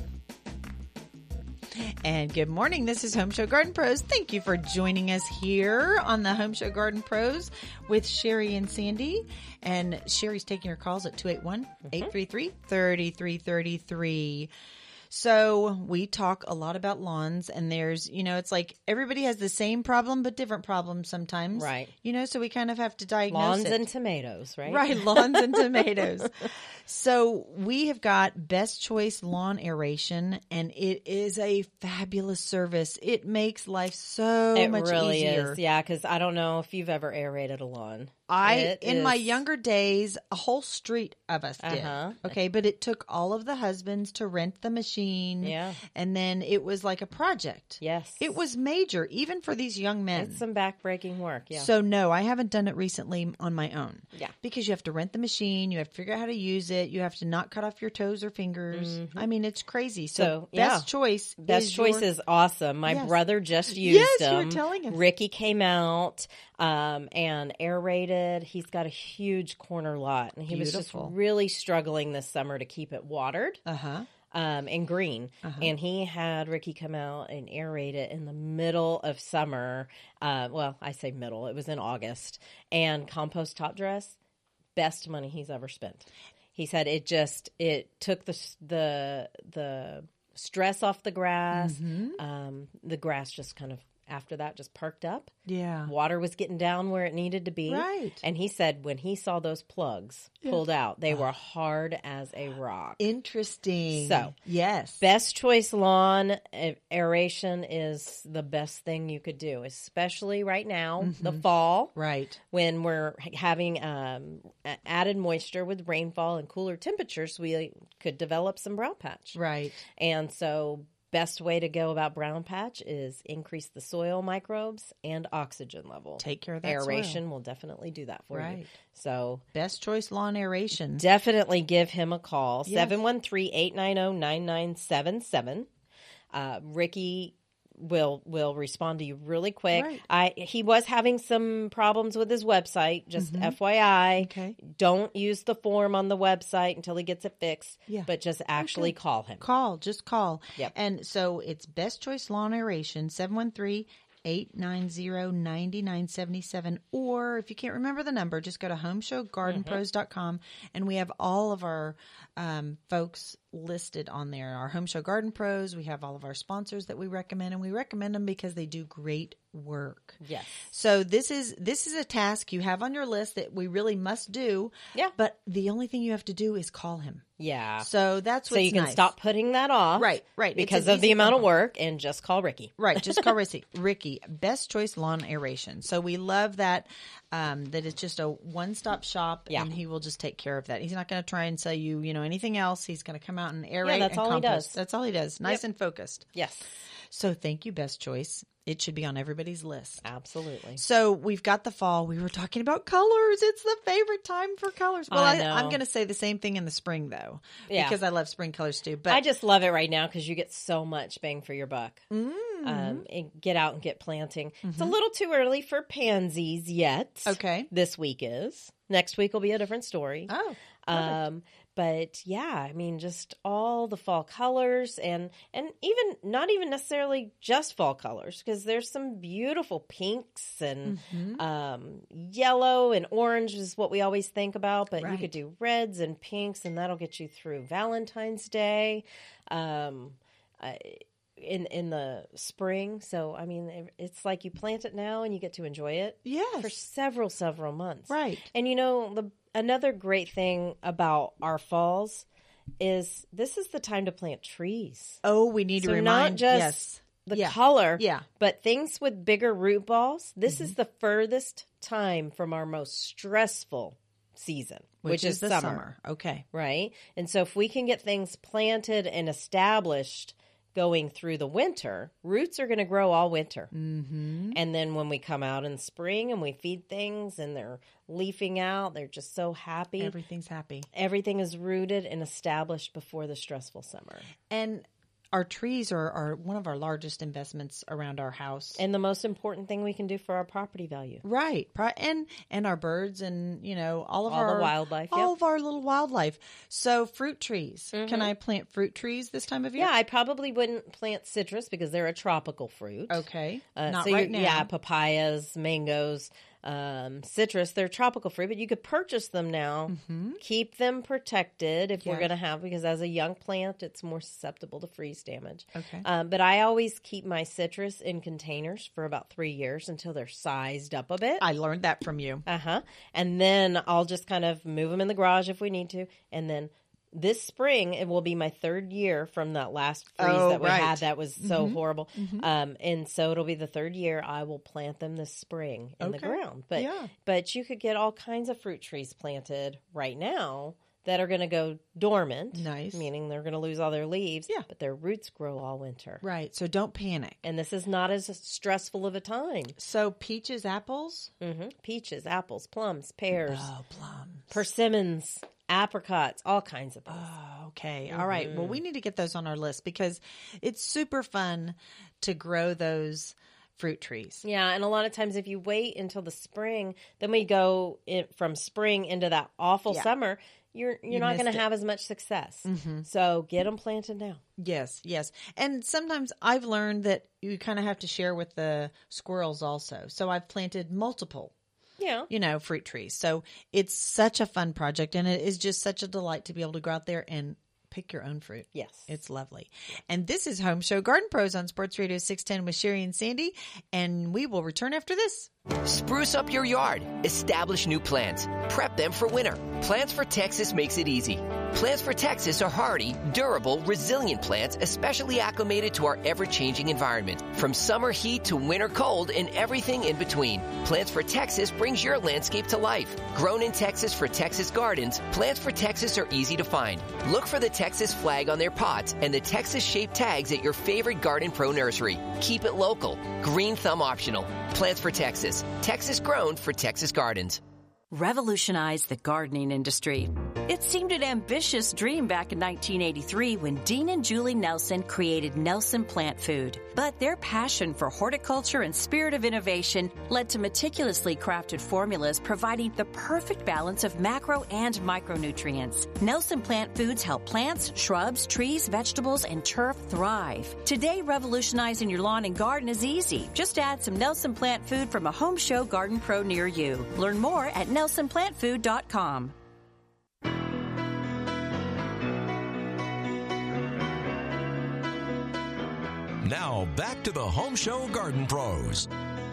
And good morning. This is Home Show Garden Pros. Thank you for joining us here on the Home Show Garden Pros with Sherry and Sandy. And Sherry's taking your calls at two eight one, eight three three, three three three three. So we talk a lot about lawns, and there's, you know, it's like everybody has the same problem, but different problems sometimes. Right. You know, so we kind of have to diagnose Lawns it. and tomatoes, right? Right, lawns and tomatoes. So we have got Best Choice Lawn Aeration, and it is a fabulous service. It makes life so It much really easier. is, yeah, because I don't know if you've ever aerated a lawn. I, It in is- my younger days, a whole street of us did. Uh-huh. Okay, but it took all of the husbands to rent the machine. Yeah. And then it was like a project. Yes. It was major, even for these young men. It's some backbreaking work, yeah. So no, I haven't done it recently on my own. Yeah. Because you have to rent the machine, you have to figure out how to use it, you have to not cut off your toes or fingers. I mean, it's crazy. So, So, yeah. Best Choice Best is Choice your- is awesome. My Yes. brother just used Yes, you were them. telling us. Ricky came out um, and aerated. He's got a huge corner lot, and he Beautiful. was just really struggling this summer to keep it watered. Uh-huh. Um, and green. Uh-huh. And he had Ricky come out and aerate it in the middle of summer. Uh, well, I say middle. It was in August. And compost top dress, best money he's ever spent. He said it just, it took the the the stress off the grass. Mhm. Um, the grass just kind of, after that, just perked up. Yeah. Water was getting down where it needed to be. Right. And he said when he saw those plugs Yeah. pulled out, they were hard as a rock. Interesting. So, yes. Best Choice Lawn a- Aeration is the best thing you could do, especially right now, the Mhm. fall. Right. When we're having um, a- added moisture with rainfall and cooler temperatures, we could develop some brown patch. Right. And so best way to go about brown patch is increase the soil microbes and oxygen level. Take care of that Aeration soil. will definitely do that for Right. you. So Best Choice Lawn Aeration. definitely give him a call. Yes. seven one three, eight nine zero, nine nine seven seven. Uh, Ricky will will respond to you really quick. Right. I he was having some problems with his website, just Mhm. F Y I. Okay. Don't use the form on the website until he gets it fixed. Yeah. But just actually Okay. call him. Call, just call. Yep. And so it's Best Choice Lawn Aeration, seven one three, eight nine zero, nine nine seven seven. Or if you can't remember the number, just go to home show garden pros dot com, and we have all of our um, folks listed on there. Our Home Show Garden Pros, we have all of our sponsors that we recommend, and we recommend them because they do great work. Yes. So this is this is a task you have on your list that we really must do. Yeah. But the only thing you have to do is call him. Yeah. So that's So what's you can nice. stop putting that off. Right, right. It's Because an of the easy amount phone of call. work, and just call Ricky. Right, just call Ricky. Ricky, Best Choice Lawn Aeration. So we love that, um, that it's just a one-stop shop, Yeah. and he will just take care of that. He's not going to try and sell you, you know, anything else. He's going to come out and aerate that's and all he compost. does. That's all he does. Nice Yep. and focused. Yes. So thank you, Best Choice. It should be on everybody's list. Absolutely. So we've got the fall. We were talking about colors. It's the favorite time for colors. Well, I I know. I'm going to say the same thing in the spring, though, Yeah. because I love spring colors too. But I just love it right now because you get so much bang for your buck. Mm. Um, and get out and get planting. It's a Mhm. little too early for pansies yet. Okay. This week is. Next week will be a different story. Oh, Um, but yeah, I mean, just all the fall colors and, and even not even necessarily just fall colors, because there's some beautiful pinks and Mm-hmm. um, yellow and orange is what we always think about, but you Right. could do reds and pinks, and that'll get you through Valentine's Day. Um, I, in in the spring. So, I mean, it- it's like you plant it now and you get to enjoy it Yes. for several, several months. Right. And, you know, the another great thing about our falls is this is the time to plant trees. Oh, we need So to not remind just yes. the Yeah. color, Yeah. but things with bigger root balls. This is the furthest time from our most stressful season, which, Which is, is the summer. summer. Okay. Right? And so if we can get things planted and established going through the winter, roots are going to grow all winter. Mm-hmm. And then when we come out in spring and we feed things and they're leafing out, they're just so happy. Everything's happy. Everything is rooted and established before the stressful summer. And our trees are, are one of our largest investments around our house. And the most important thing we can do for our property value. Right. Pri- And and our birds and, you know, all of All the our wildlife, All yep. of our little wildlife. So fruit trees. Can Mhm. I plant fruit trees this time of year? Yeah, I probably wouldn't plant citrus because they're a tropical fruit. Okay. Uh, Not so right you're- now. Yeah, papayas, mangoes, um, citrus. They're tropical fruit, but you could purchase them now. Mm-hmm. Keep them protected if we're Yes. going to have, because as a young plant, it's more susceptible to freeze damage. Okay. Um, but I always keep my citrus in containers for about three years until they're sized up a bit. I learned that from you. Uh huh. And then I'll just kind of move them in the garage if we need to. And then this spring, it will be my third year from that last freeze Oh, that we right. had. That was so Mhm. horrible. Mhm. Um, and so it'll be the third year I will plant them this spring in the Okay. ground. But Yeah. but you could get all kinds of fruit trees planted right now that are going to go dormant. Nice. Meaning they're going to lose all their leaves. Yeah. But their roots grow all winter. Right. So don't panic. And this is not as stressful of a time. So peaches, apples? hmm Peaches, apples, plums, pears, Oh, plums. persimmons, apricots, all kinds of things. Oh, okay. All right. Well, Mhm. we need to get those on our list because it's super fun to grow those fruit trees. Yeah, and a lot of times if you wait until the spring, then we go in, from spring into that awful Yeah. summer, you're you're You not going missed to it. have as much success. Mhm. So get them planted now. Yes, yes. And sometimes I've learned that you kind of have to share with the squirrels also. So I've planted multiple, Yeah. you know, fruit trees. So it's such a fun project and it is just such a delight to be able to go out there and pick your own fruit. Yes. It's lovely. And this is Home Show Garden Pros on Sports Radio six ten with Sherry and Sandy. And we will return after this. Spruce up your yard. Establish new plants. Prep them for winter. Plants for Texas makes it easy. Plants for Texas are hardy, durable, resilient plants especially acclimated to our ever-changing environment. From summer heat to winter cold and everything in between, Plants for Texas brings your landscape to life. Grown in Texas for Texas gardens, Plants for Texas are easy to find. Look for the Texas flag on their pots and the Texas-shaped tags at your favorite Garden Pro nursery. Keep it local. Green thumb optional. Plants for Texas. Texas grown for Texas gardens. Revolutionize the gardening industry. It seemed an ambitious dream back in nineteen eighty-three when Dean and Julie Nelson created Nelson Plant Food. But their passion for horticulture and spirit of innovation led to meticulously crafted formulas providing the perfect balance of macro and micronutrients. Nelson Plant Foods help plants, shrubs, trees, vegetables, and turf thrive. Today, revolutionizing your lawn and garden is easy. Just add some Nelson Plant Food from a Home Show Garden Pro near you. Learn more at nelson plant food dot com. Now, back to the Home Show Garden Pros.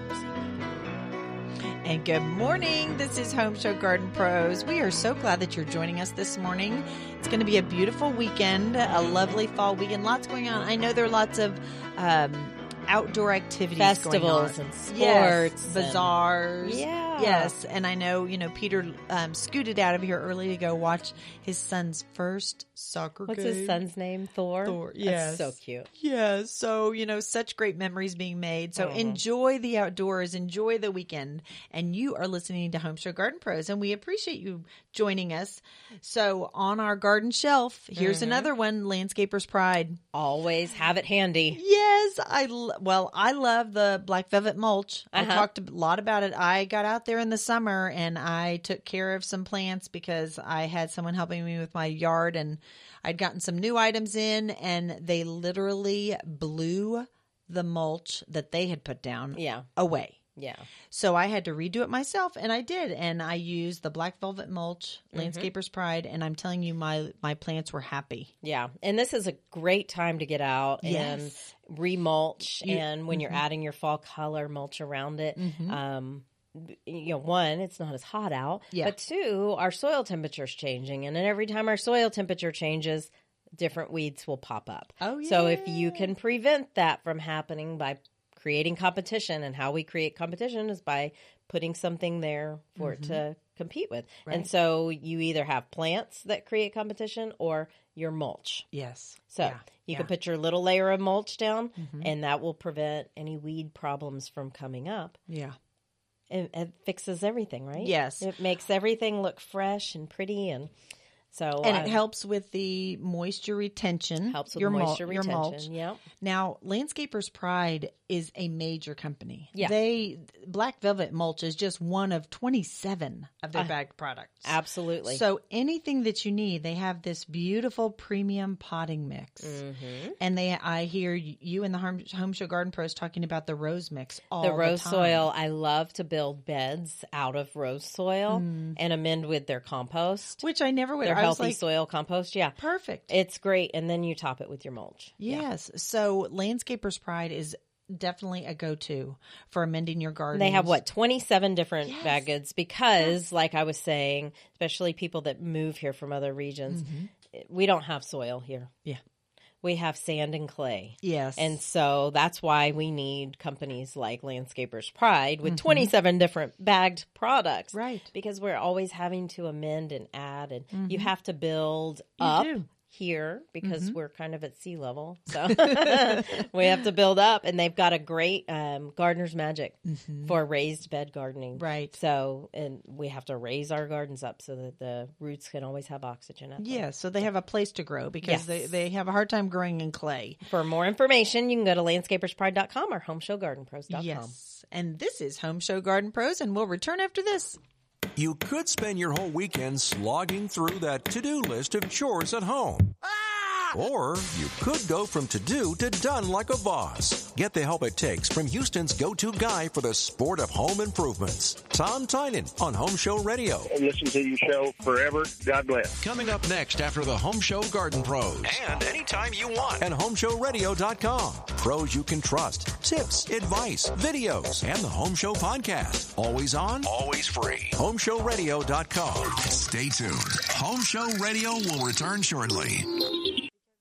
And good morning. This is Home Show Garden Pros. We are so glad that you're joining us this morning. It's going to be a beautiful weekend, a lovely fall weekend. Lots going on. I know there are lots of um, outdoor activities Festivals going on. and sports. Yes, and- bazaars. Yeah. Yes. And I know, you know, Peter um, scooted out of here early to go watch his son's first soccer What's game. his son's name? Thor? Thor, That's yes. so cute. Yeah, so, you know, such great memories being made. So Mhm. enjoy the outdoors, enjoy the weekend. And you are listening to Home Show Garden Pros, and we appreciate you joining us. So on our garden shelf, here's Mhm. another one, Landscaper's Pride. Always have it handy. Yes, I l- well, I love the black velvet mulch. I Uh-huh. talked a lot about it. I got out there in the summer and I took care of some plants because I had someone helping me with my yard, and I'd gotten some new items in, and they literally blew the mulch that they had put down Yeah. away. Yeah. So I had to redo it myself, and I did. And I used the black velvet mulch, Mhm. Landscaper's Pride, and I'm telling you, my my plants were happy. Yeah. And this is a great time to get out Yes. and remulch. You- and when you're Mhm. adding your fall color, mulch around it. Mhm. Um, you know, one, it's not as hot out. Yeah. But two, our soil temperature is changing. And then every time our soil temperature changes, different weeds will pop up. Oh, So if you can prevent that from happening by creating competition, and how we create competition is by putting something there for it Mhm. to compete with. Right. And so you either have plants that create competition or your mulch. Yes. So Yeah. you Yeah. can put your little layer of mulch down, Mhm. and that will prevent any weed problems from coming up. Yeah. It, it fixes everything, right? Yes. It makes everything look fresh and pretty, and so And I- it helps with the moisture retention. Helps with your mul- moisture your mulch. retention, yep. Now, Landscaper's Pride is a major company. Yeah. They Black Velvet Mulch is just one of twenty-seven of their Uh, bagged products. Absolutely. So anything that you need, they have this beautiful premium potting mix. Mhm. And they, I hear you and the Home Home Show Garden Pros talking about the rose mix all the the rose time. soil, I love to build beds out of rose soil Mm. and amend with their compost. Which I never would. Their I was healthy like, soil compost, yeah. Perfect. It's great. And then you top it with your mulch. Yes. So Landscaper's Pride is definitely a go-to for amending your garden. They have what, twenty-seven different Yes. bag goods because, like I was saying, especially people that move here from other regions, we don't have soil here. Yeah. We have sand and clay. Yes. And so that's why we need companies like Landscaper's Pride with Mhm. twenty-seven different bagged products. Right. Because we're always having to amend and add, and you Mhm. have to build You up do. here because Mhm. we're kind of at sea level. So we have to build up, and they've got a great um, Gardener's Magic Mhm. for raised bed gardening. Right. So, and we have to raise our gardens up so that the roots can always have oxygen. Up there. Yeah, so they have a place to grow because Yes. they, they have a hard time growing in clay. For more information, you can go to landscapers pride dot com or home show garden pros dot com. Yes. And this is Home Show Garden Pros, and we'll return after this. You could spend your whole weekend slogging through that to-do list of chores at home. Or you could go from to-do to done like a boss. Get the help it takes from Houston's go-to guy for the sport of home improvements, Tom Tynan on Home Show Radio. I've listened to your show forever. God bless. Coming up next after the Home Show Garden Pros. And anytime you want. At home show radio dot com. Pros you can trust. Tips, advice, videos, and the Home Show podcast. Always on, always free. home show radio dot com. Stay tuned. Home Show Radio will return shortly.